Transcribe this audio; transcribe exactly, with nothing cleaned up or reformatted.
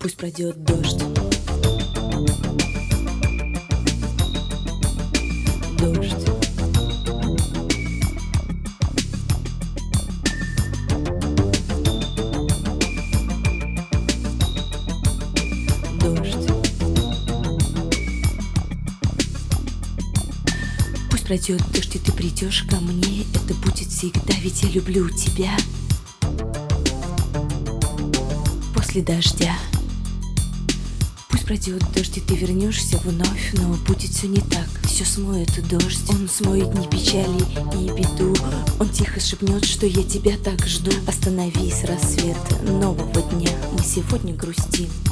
Пусть пройдет дождь. Дождь. Дождь. Пусть пройдет дождь, и ты придешь ко мне. Это будет всегда, ведь я люблю тебя. После дождя. Пусть пройдет дождь, и ты вернешься вновь, но будет все не так, все смоет дождь. Он смоет ни печали, ни беду. Он тихо шепнет, что я тебя так жду. Остановись, рассвет нового дня. Мы сегодня грустим.